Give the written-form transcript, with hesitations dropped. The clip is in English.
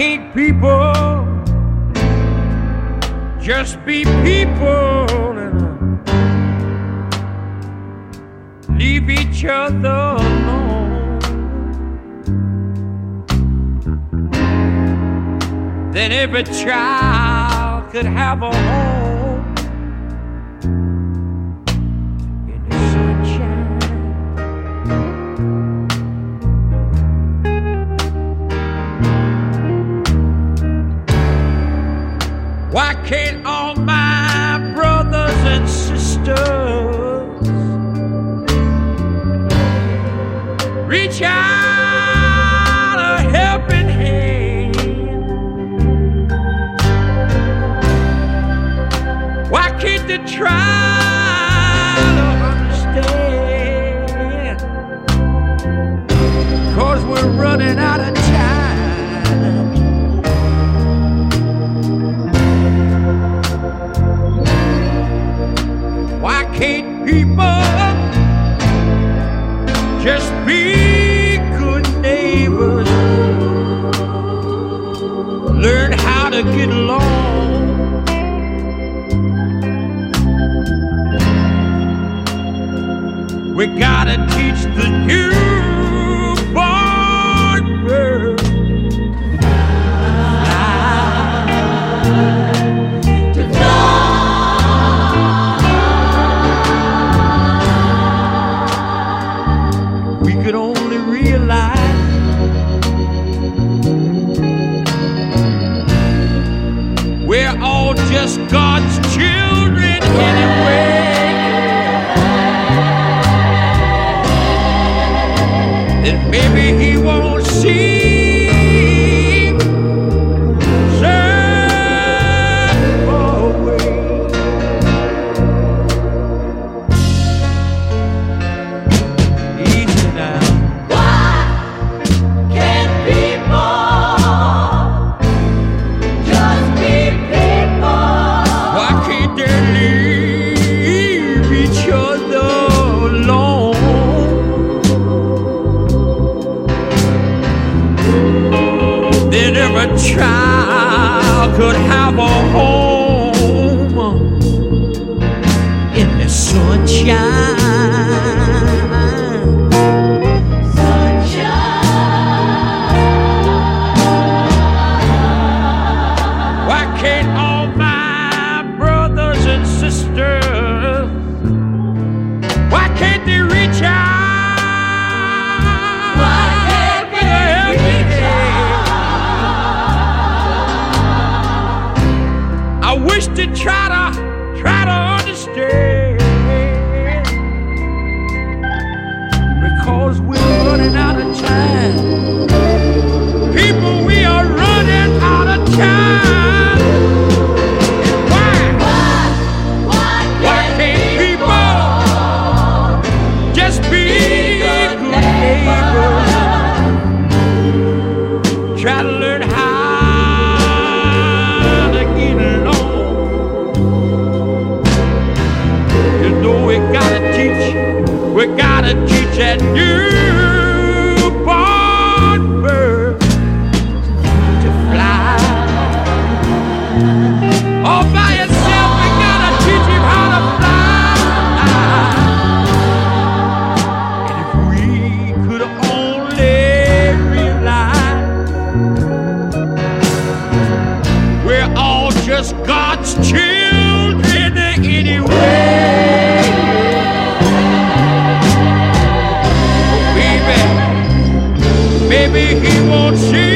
can't people just be people and leave each other alone? Then every child could have a home in the sunshine. Why can't all my brothers and sisters reach out a helping hand? Why can't they try to understand? 'Cause we're running out of time. Why can't people just be good neighbors? Learn how to get along. We gotta teach the newborn bird to fly. We could only realize we're all just God's children anyway. Then maybe He won't see certain away. Easy now. Why can't people just be people? Why can't they leave each other alone? Then every child could have a home in the sunshine. Why can't all my brothers and sisters, why can't they reach out? Why can't with a they helping reach hand? I wish to try to understand, because we're running out of time. People, we are running out of time. Why? Why Can't people just be good neighbors? Try to learn how to get along. You know we gotta teach that newborn bird to fly. All by yourself, we gotta teach him how to fly. And if we could only realize we're all just God's children anyway. Baby, maybe He won't see